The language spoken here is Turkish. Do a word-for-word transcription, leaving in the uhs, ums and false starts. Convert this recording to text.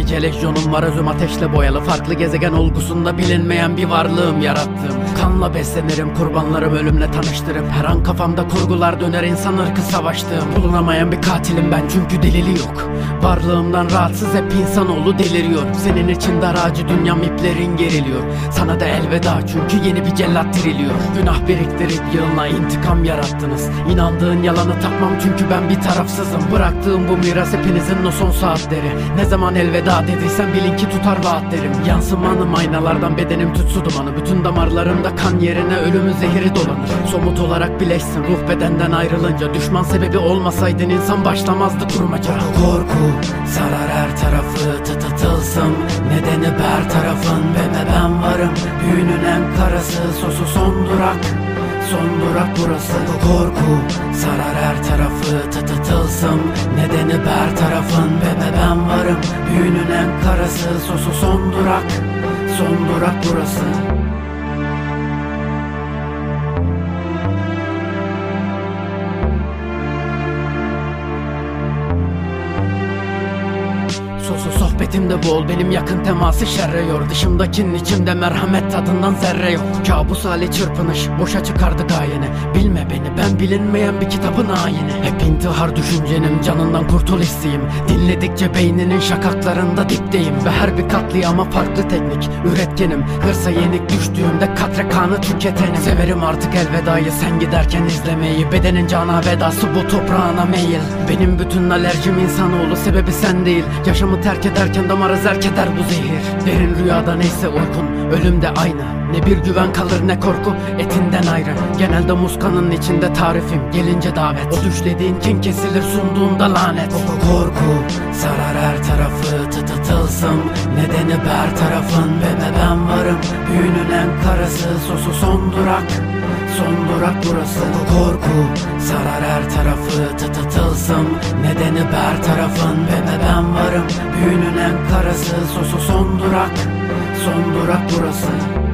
binlerce lejyonum var, özüm ateşle boyalı. Farklı gezegen olgusunda bilinmeyen bir varlığım yarattım. Kanla beslenirim, kurbanlarım ölümle tanıştırıp her an kafamda kurgular döner, insan ırkı savaştığım. Bulunamayan bir katilim ben çünkü delili yok. Varlığımdan rahatsız hep insanoğlu deliriyor. Senin için dar ağacı dünyam, iplerin geriliyor. Sana da elveda çünkü yeni bir cellat diriliyor. Günah biriktirip yığınla intikam yarattınız. İnandığın yalanı takmam çünkü ben bir tarafsızım. Bıraktığım bu miras hepinizin o son saatleri. Ne zaman elveda dediysen bilin ki tutar vaatlerim. Yansımanım aynalardan, bedenim tutsu dumanı. Bütün damarlarımda kan yerine ölümün zehri dolanır. Somut olarak bileşsin ruh bedenden ayrılınca. Düşman sebebi olmasaydın insan başlamazdı kurmaca. Korku sarar her tarafı, tıtıtılsın nedeni ber tarafın. Ve ben varım büyünün en karası, sosu son durak. Son durak burası. Korku sarar her tarafı, tıtıtılsın nedeni ber tarafın. Ve ben varım büyünün en karası, sosu son durak. Son durak burası. Sosu sohbetimde bol, benim yakın teması şerre yor. Dışımdakinin içimde merhamet tadından zerre yok. Kabus hali çırpınış, boşa çıkardı gayeni. Bilme beni, ben bilinmeyen bir kitabın ayini. Hep intihar düşüncenim, canından kurtul isteğim. Dinledikçe beyninin şakaklarında dipteyim. Ve her bir katliama farklı teknik, üretkenim. Hırsa yenik düştüğümde katre kanı tüketenim. Severim artık elvedayı, sen giderken izlemeyi. Bedenin cana vedası, bu toprağına meyil. Benim bütün alerjim insanoğlu, sebebi sen değil. Yaşamı terk ederken damara zerk eder bu zehir. Derin rüyada neyse uykun, ölümde aynı. Ne bir güven kalır ne korku, etinden ayrı. Genelde muskanın içinde tarifim, gelince davet. O düşlediğin kin kesilir sunduğunda lanet. Korku sarar her tarafı, tıtıtılsın nedeni ber tarafın. Ve ben varım büyünün en karası, sosu son durak. Son durak burası. Korku sarar her tarafı, tıtıtılsın nedeni ber tarafın. Ve ben varım büyünün en karası, sosu son durak. Son durak burası.